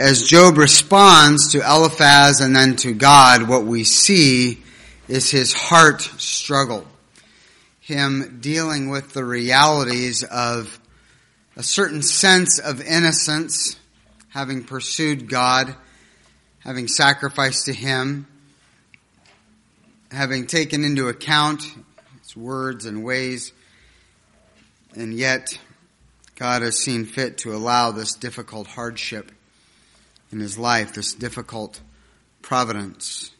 as Job responds to Eliphaz and then to God, what we see is his heart struggle. Him dealing with the realities of a certain sense of innocence, having pursued God, having sacrificed to him, having taken into account his words and ways, and yet God has seen fit to allow this difficult hardship in his life, this difficult providence.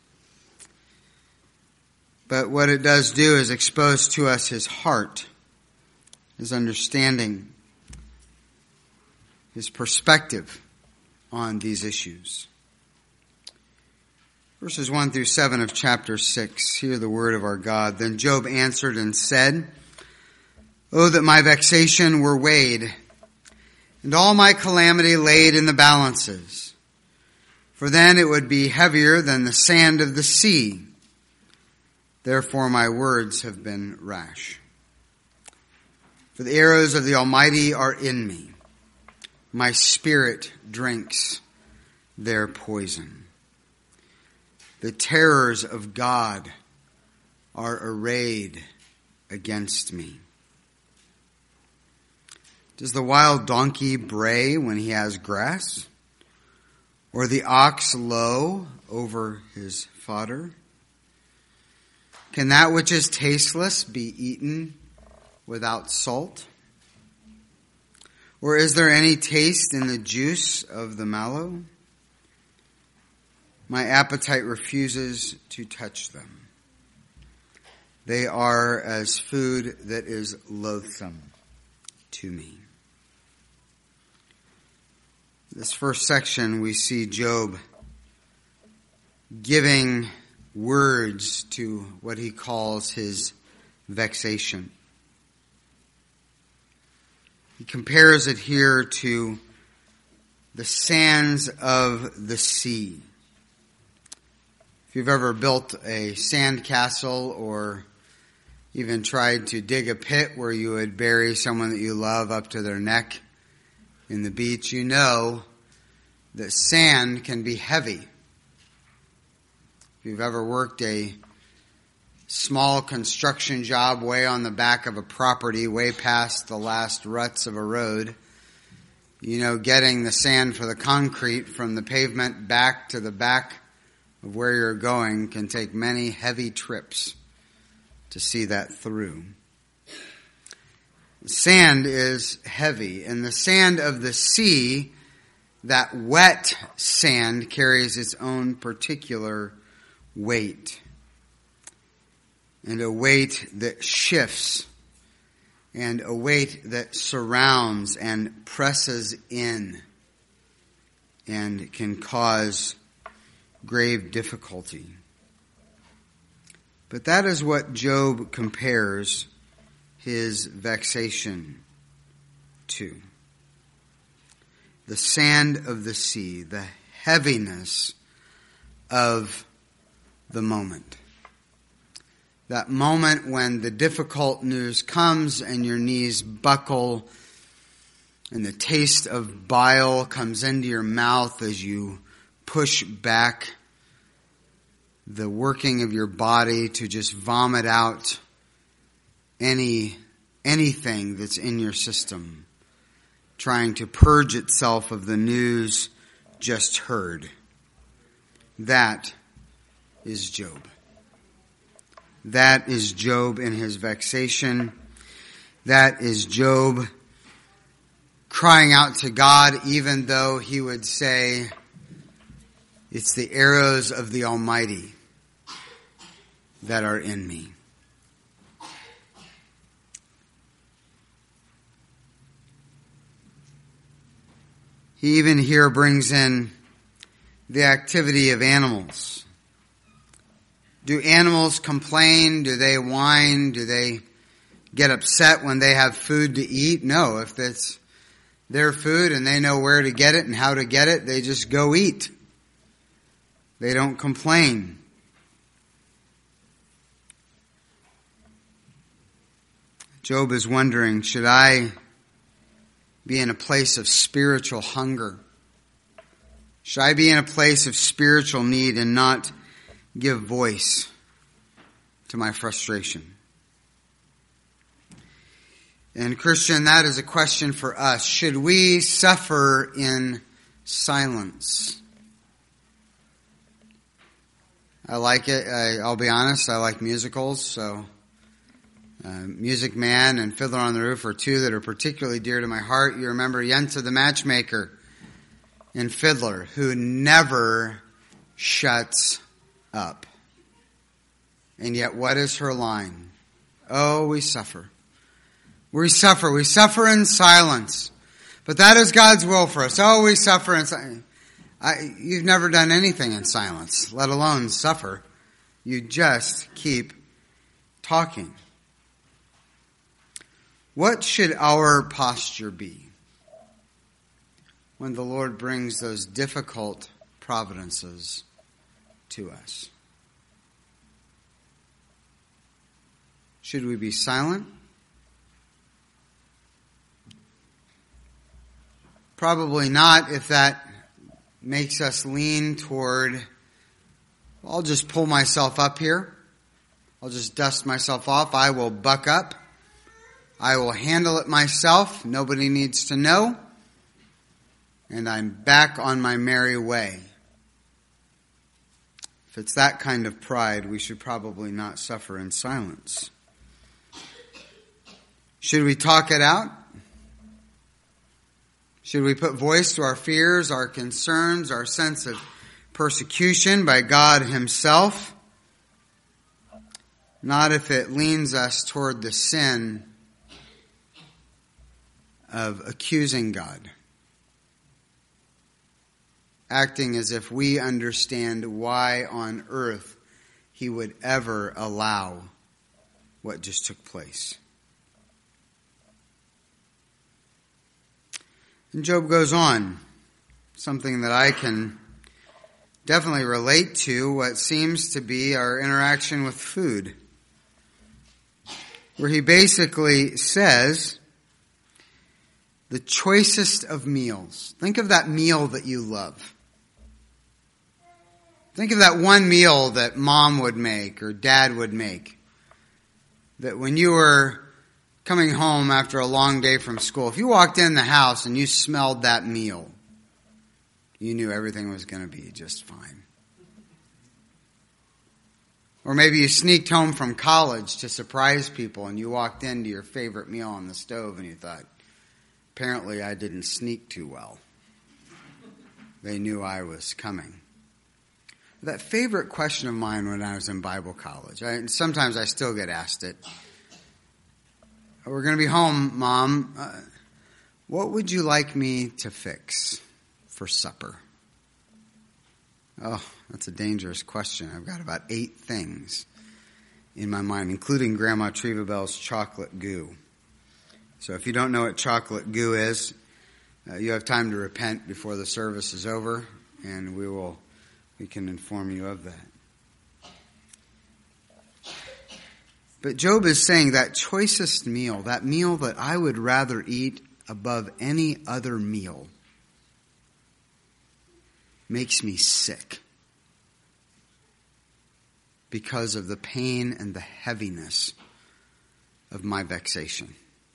But what it does do is expose to us his heart, his understanding, his perspective on these issues. Verses 1 through 7 of chapter 6, hear the word of our God. Then Job answered and said, "Oh, that my vexation were weighed, and all my calamity laid in the balances. For then it would be heavier than the sand of the sea. Therefore my words have been rash. For the arrows of the Almighty are in me. My spirit drinks their poison. The terrors of God are arrayed against me. Does the wild donkey bray when he has grass? Or the ox low over his fodder? Can that which is tasteless be eaten without salt? Or is there any taste in the juice of the mallow? My appetite refuses to touch them. They are as food that is loathsome to me." This first section, we see Job giving words to what he calls his vexation. He compares it here to the sands of the sea. If you've ever built a sand castle or even tried to dig a pit where you would bury someone that you love up to their neck in the beach, you know that sand can be heavy. If you've ever worked a small construction job way on the back of a property, way past the last ruts of a road, you know getting the sand for the concrete from the pavement back to the back of where you're going can take many heavy trips to see that through. Sand is heavy, and the sand of the sea, that wet sand, carries its own particular weight. And a weight that shifts, and a weight that surrounds and presses in, and can cause grave difficulty. But that is what Job compares his vexation to. The sand of the sea, the heaviness of the moment. That moment when the difficult news comes and your knees buckle and the taste of bile comes into your mouth as you push back the working of your body to just vomit out anything that's in your system, trying to purge itself of the news just heard. That is Job. That is Job in his vexation. That is Job crying out to God, even though he would say, it's the arrows of the Almighty that are in me. He even here brings in the activity of animals. Do animals complain? Do they whine? Do they get upset when they have food to eat? No, if it's their food and they know where to get it and how to get it, they just go eat. They don't complain. Job is wondering, should I be in a place of spiritual hunger? Should I be in a place of spiritual need and not give voice to my frustration? And Christian, that is a question for us. Should we suffer in silence? I like it. I'll be honest, I like musicals, so Music Man and Fiddler on the Roof are two that are particularly dear to my heart. You remember Yenta the Matchmaker in Fiddler, who never shuts up. And yet, what is her line? Oh, we suffer. We suffer in silence. But that is God's will for us. Oh, we suffer in silence. You've never done anything in silence, let alone suffer. You just keep talking. What should our posture be when the Lord brings those difficult providences to us? Should we be silent? Probably not, if that makes us lean toward, I'll just pull myself up here. I'll just dust myself off. I will buck up. I will handle it myself. Nobody needs to know. And I'm back on my merry way. If it's that kind of pride, we should probably not suffer in silence. Should we talk it out? Should we put voice to our fears, our concerns, our sense of persecution by God Himself? Not if it leans us toward the sin of accusing God. Acting as if we understand why on earth He would ever allow what just took place. And Job goes on, something that I can definitely relate to, what seems to be our interaction with food, where he basically says, the choicest of meals. Think of that meal that you love. Think of that one meal that mom would make or dad would make, that when you were coming home after a long day from school, if you walked in the house and you smelled that meal, you knew everything was going to be just fine. Or maybe you sneaked home from college to surprise people and you walked into your favorite meal on the stove and you thought, apparently I didn't sneak too well. They knew I was coming. That favorite question of mine when I was in Bible college, sometimes I still get asked it. We're going to be home, Mom. What would you like me to fix for supper? Oh, that's a dangerous question. I've got about 8 things in my mind, including Grandma Treva Bell's chocolate goo. So if you don't know what chocolate goo is, you have time to repent before the service is over, and we can inform you of that. But Job is saying that choicest meal, that meal that I would rather eat above any other meal, makes me sick because of the pain and the heaviness of my vexation.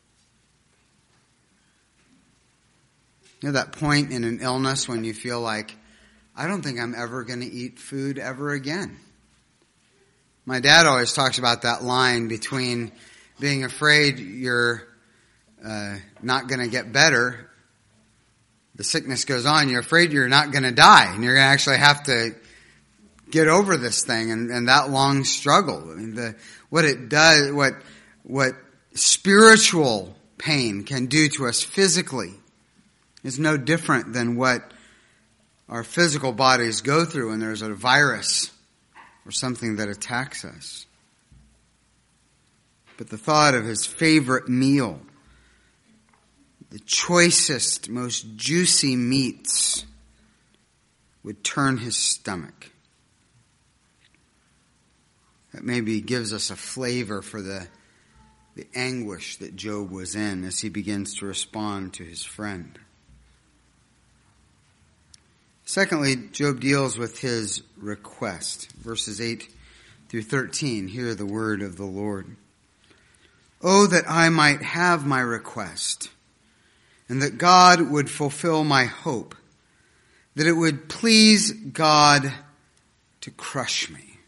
You know that point in an illness when you feel like, I don't think I'm ever going to eat food ever again. My dad always talks about that line between being afraid you're not going to get better. The sickness goes on. You're afraid you're not going to die, and you're going to actually have to get over this thing and that long struggle. I mean, what it does, what spiritual pain can do to us physically is no different than what our physical bodies go through when there's a virus or something that attacks us. But the thought of his favorite meal, the choicest, most juicy meats, would turn his stomach. That maybe gives us a flavor for the anguish that Job was in as he begins to respond to his friend. Secondly, Job deals with his request. Verses 8 through 13, hear the word of the Lord. Oh, that I might have my request, and that God would fulfill my hope, that it would please God to crush me,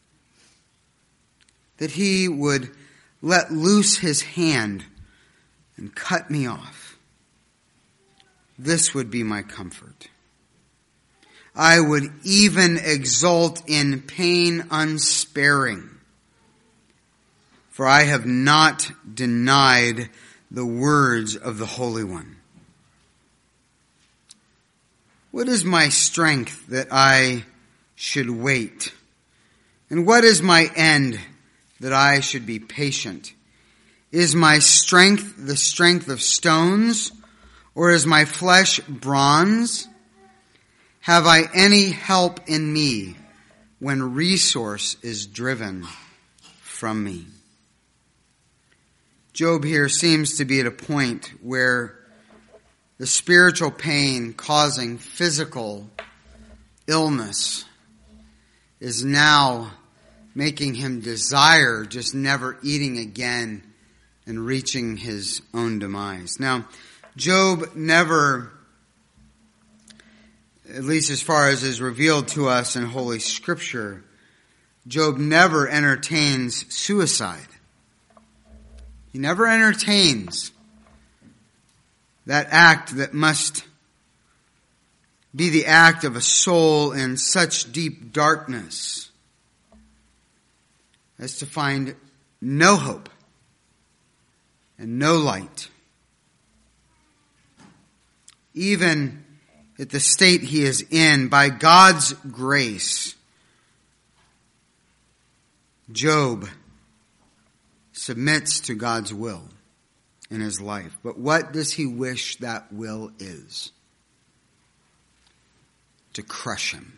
that he would let loose his hand and cut me off. This would be my comfort. I would even exult in pain unsparing, for I have not denied the words of the Holy One. What is my strength that I should wait? And what is my end that I should be patient? Is my strength the strength of stones, or is my flesh bronze? Have I any help in me when resource is driven from me? Job here seems to be at a point where the spiritual pain causing physical illness is now making him desire just never eating again and reaching his own demise. Now, Job never, at least as far as is revealed to us in Holy Scripture, Job never entertains suicide. He never entertains that act that must be the act of a soul in such deep darkness as to find no hope and no light. Even at the state he is in, by God's grace, Job submits to God's will in his life. But what does he wish that will is? To crush him.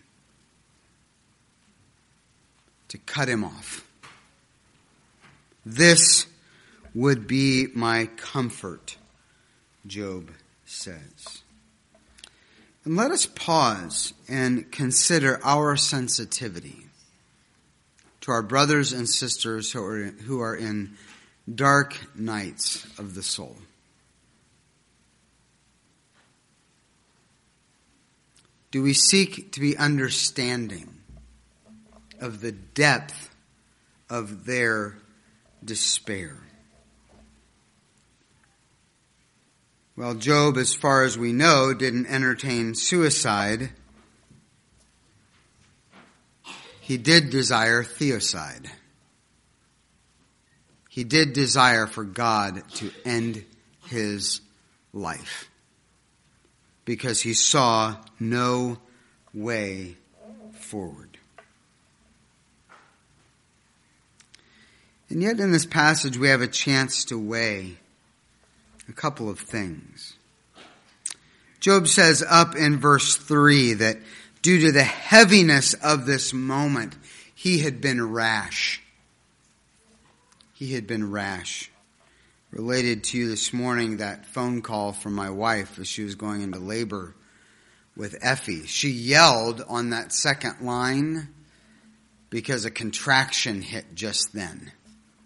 To cut him off. This would be my comfort, Job says. And let us pause and consider our sensitivity to our brothers and sisters who are in dark nights of the soul. Do we seek to be understanding of the depth of their despair? Well, Job, as far as we know, didn't entertain suicide. He did desire theocide. He did desire for God to end his life because he saw no way forward. And yet in this passage we have a chance to weigh a couple of things. Job says up in verse 3 that due to the heaviness of this moment, he had been rash. He had been rash. Related to you this morning that phone call from my wife as she was going into labor with Effie. She yelled on that second line because a contraction hit just then.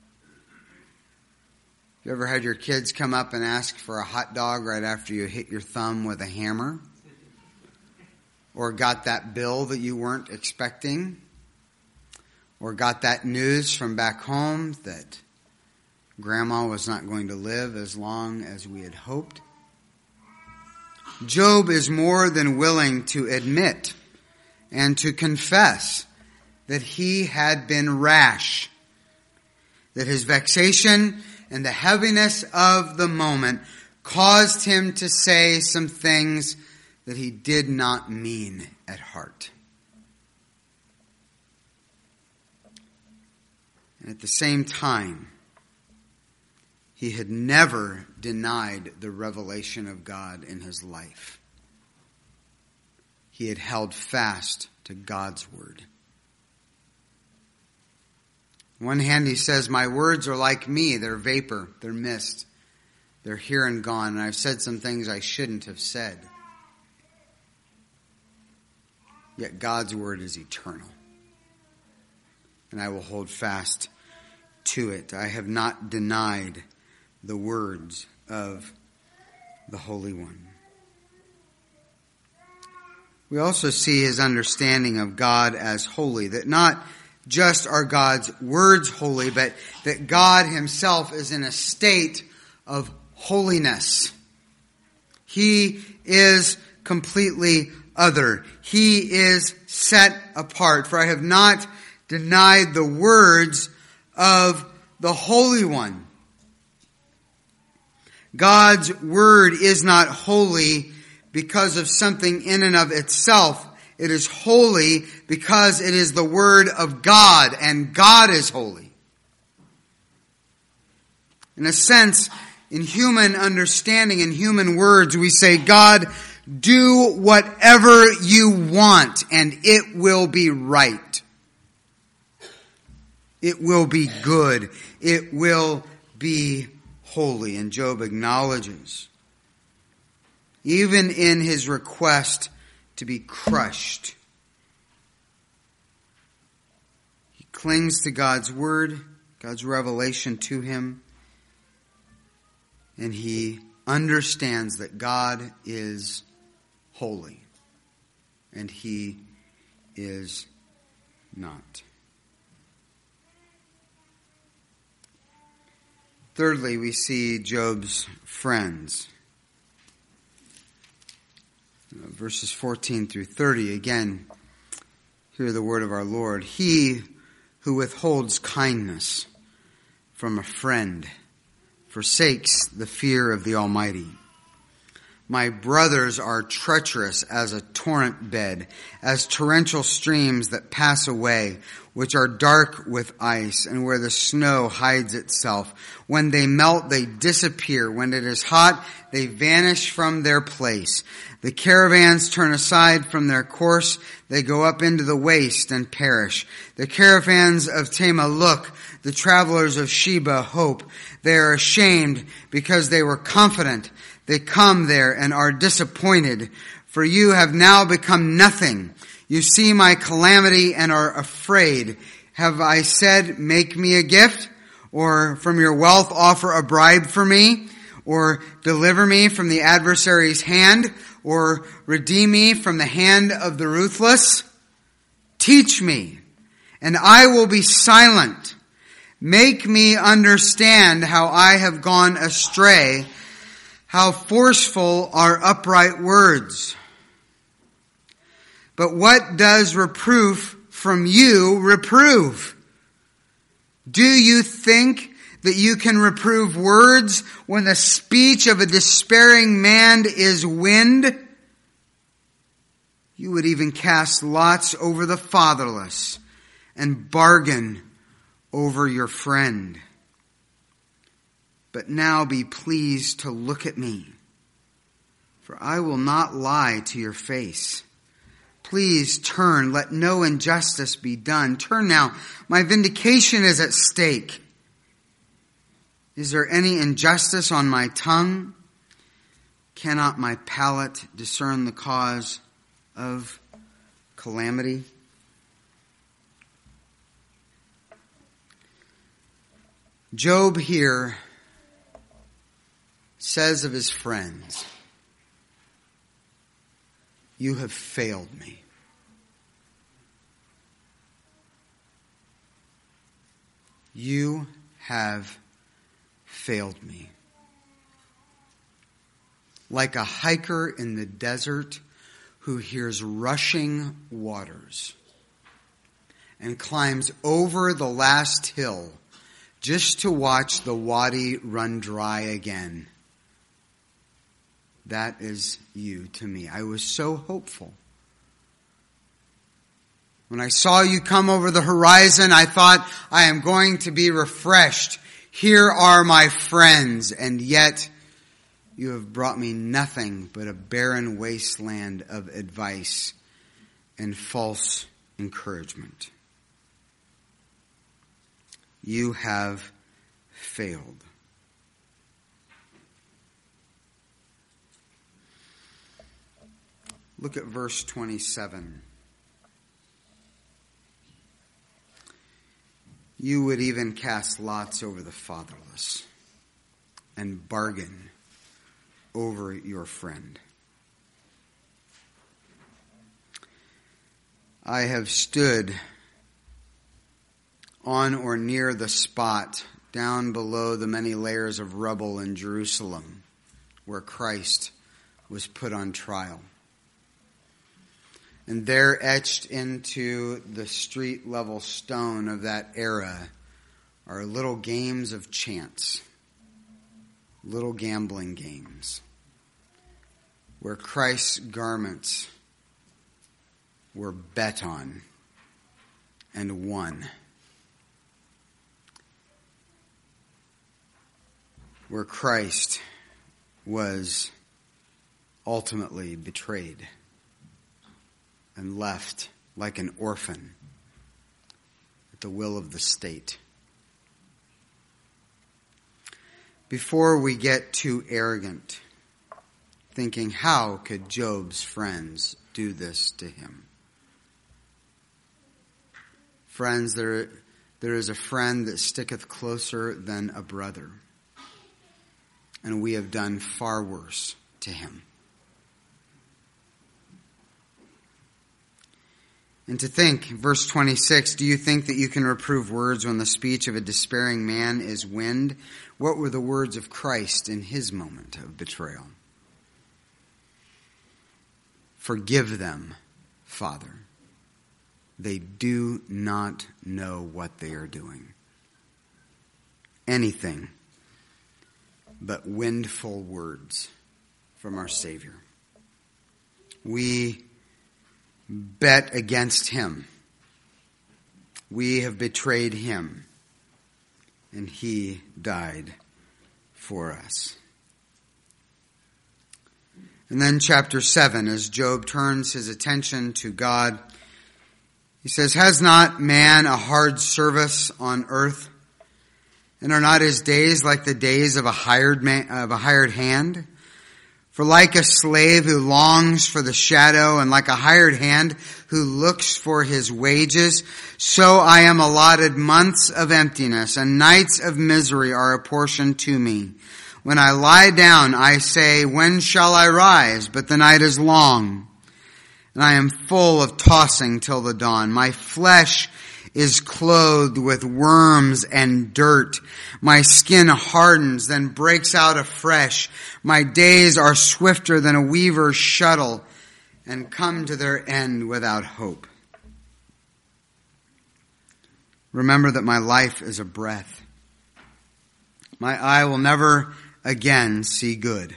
You ever had your kids come up and ask for a hot dog right after you hit your thumb with a hammer? Or got that bill that you weren't expecting? Or got that news from back home that Grandma was not going to live as long as we had hoped? Job is more than willing to admit and to confess that he had been rash, that his vexation and the heaviness of the moment caused him to say some things that he did not mean at heart. And at the same time, he had never denied the revelation of God in his life. He had held fast to God's word. On one hand, he says, my words are like me. They're vapor. They're mist. They're here and gone. And I've said some things I shouldn't have said. Yet God's word is eternal, and I will hold fast to it. I have not denied the words of the Holy One. We also see his understanding of God as holy, that not just are God's words holy, but that God himself is in a state of holiness. He is completely other. He is set apart. For I have not denied the words of the Holy One. God's word is not holy because of something in and of itself. It is holy because it is the word of God, and God is holy. In a sense, in human understanding, in human words, we say, God, do whatever you want, and it will be right. It will be good. It will be holy. And Job acknowledges, even in his request to be crushed, he clings to God's word, God's revelation to him, and he understands that God is holy, and he is not. Thirdly, we see Job's friends. Verses 14 through 30, again, hear the word of our Lord. He who withholds kindness from a friend forsakes the fear of the Almighty. My brothers are treacherous as a torrent bed, as torrential streams that pass away, which are dark with ice, and where the snow hides itself. When they melt, they disappear. When it is hot, they vanish from their place. The caravans turn aside from their course. They go up into the waste and perish. The caravans of Tema look. The travelers of Sheba hope. They are ashamed because they were confident. They come there and are disappointed, for you have now become nothing. You see my calamity and are afraid. Have I said, make me a gift? Or from your wealth offer a bribe for me? Or deliver me from the adversary's hand? Or redeem me from the hand of the ruthless? Teach me, and I will be silent. Make me understand how I have gone astray. How forceful are upright words. But what does reproof from you reprove? Do you think that you can reprove words when the speech of a despairing man is wind? You would even cast lots over the fatherless and bargain over your friend. But now be pleased to look at me, for I will not lie to your face. Please turn, let no injustice be done. Turn now, my vindication is at stake. Is there any injustice on my tongue? Cannot my palate discern the cause of calamity? Job here says of his friends, you have failed me. You have failed me. Like a hiker in the desert who hears rushing waters and climbs over the last hill just to watch the wadi run dry again. That is you to me. I was so hopeful. When I saw you come over the horizon, I thought, I am going to be refreshed. Here are my friends, and yet you have brought me nothing but a barren wasteland of advice and false encouragement. You have failed. Look at verse 27. you would even cast lots over the fatherless and bargain over your friend. I have stood on or near the spot down below the many layers of rubble in Jerusalem where Christ was put on trial. And there, etched into the street level stone of that era, are little games of chance, little gambling games, where Christ's garments were bet on and won, where Christ was ultimately betrayed and left like an orphan at the will of the state. Before we get too arrogant, thinking, how could Job's friends do this to him? Friends, there is a friend that sticketh closer than a brother, and we have done far worse to him. And to think, verse 26, do you think that you can reprove words when the speech of a despairing man is wind? What were the words of Christ in his moment of betrayal? Forgive them, Father. They do not know what they are doing. Anything but windful words from our Savior. We bet against him. We have betrayed him, and he died for us. And then chapter 7, as Job turns his attention to God, he says, has not man a hard service on earth? And are not his days like the days of a hired hand? For like a slave who longs for the shadow, and like a hired hand who looks for his wages, so I am allotted months of emptiness, and nights of misery are apportioned to me. When I lie down, I say, when shall I rise? But the night is long, and I am full of tossing till the dawn. My flesh is clothed with worms and dirt. My skin hardens, then breaks out afresh. My days are swifter than a weaver's shuttle, and come to their end without hope. Remember that my life is a breath. My eye will never again see good.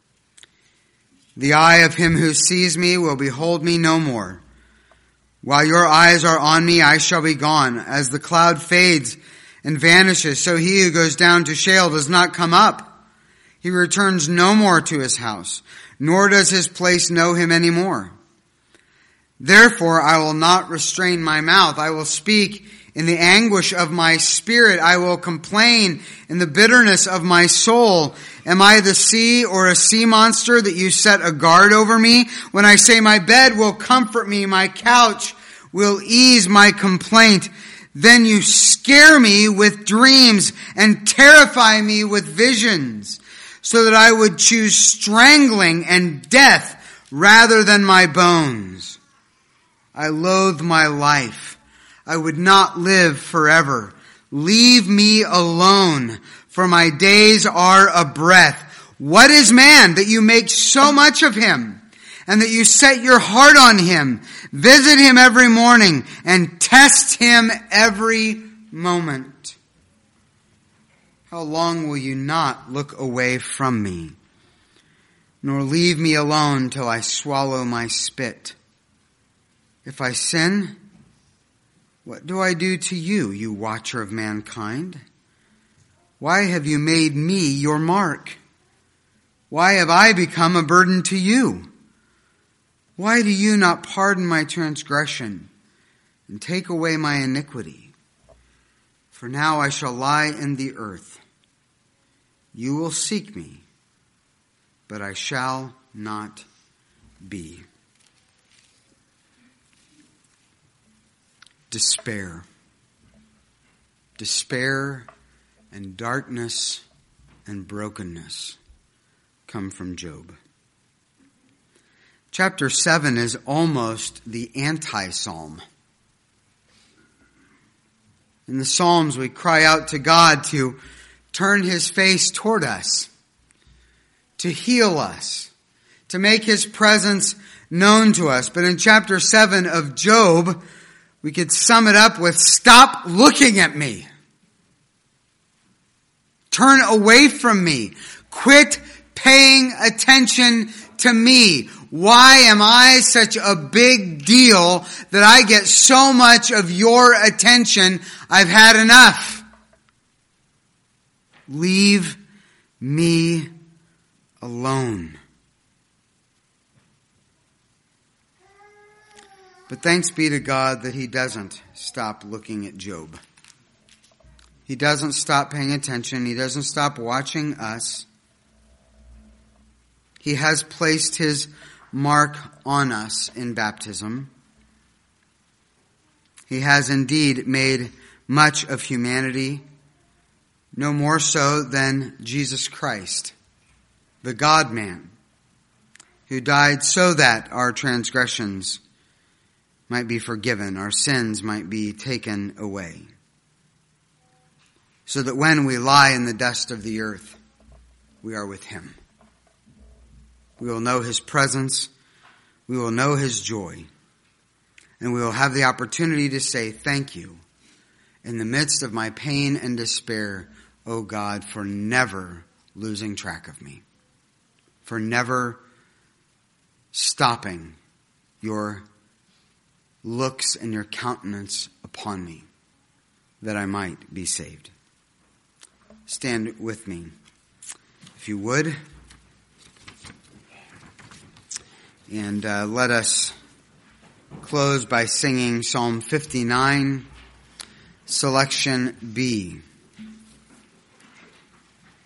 The eye of him who sees me will behold me no more. While your eyes are on me, I shall be gone. As the cloud fades and vanishes, so he who goes down to Sheol does not come up. He returns no more to his house, nor does his place know him any more. Therefore I will not restrain my mouth. I will speak in the anguish of my spirit. I will complain in the bitterness of my soul. Am I the sea or a sea monster that you set a guard over me? When I say my bed will comfort me, my couch will ease my complaint, then you scare me with dreams and terrify me with visions, so that I would choose strangling and death rather than my bones. I loathe my life. I would not live forever. Leave me alone, for my days are a breath. What is man that you make so much of him, and that you set your heart on him? Visit him every morning, and test him every moment. How long will you not look away from me, nor leave me alone till I swallow my spit? If I sin, what do I do to you, you watcher of mankind? Why have you made me your mark? Why have I become a burden to you? Why do you not pardon my transgression and take away my iniquity? For now I shall lie in the earth. You will seek me, but I shall not be. Despair. despair and darkness and brokenness come from Job. Chapter 7 is almost the anti-psalm. In the Psalms, we cry out to God to turn His face toward us, to heal us, to make His presence known to us. But in chapter 7 of Job, we could sum it up with, stop looking at me. Turn away from me. Quit paying attention to me. Why am I such a big deal that I get so much of your attention? I've had enough. Leave me alone. But thanks be to God that He doesn't stop looking at Job. He doesn't stop paying attention. He doesn't stop watching us. He has placed His mark on us in baptism. He has indeed made much of humanity, no more so than Jesus Christ, the God-man, who died so that our transgressions might be forgiven, our sins might be taken away, so that when we lie in the dust of the earth, we are with Him. We will know His presence, we will know His joy, and we will have the opportunity to say thank you in the midst of my pain and despair, O God, for never losing track of me, for never stopping your looks and your countenance upon me, that I might be saved. Stand with me, if you would, and let us close by singing Psalm 59, selection B.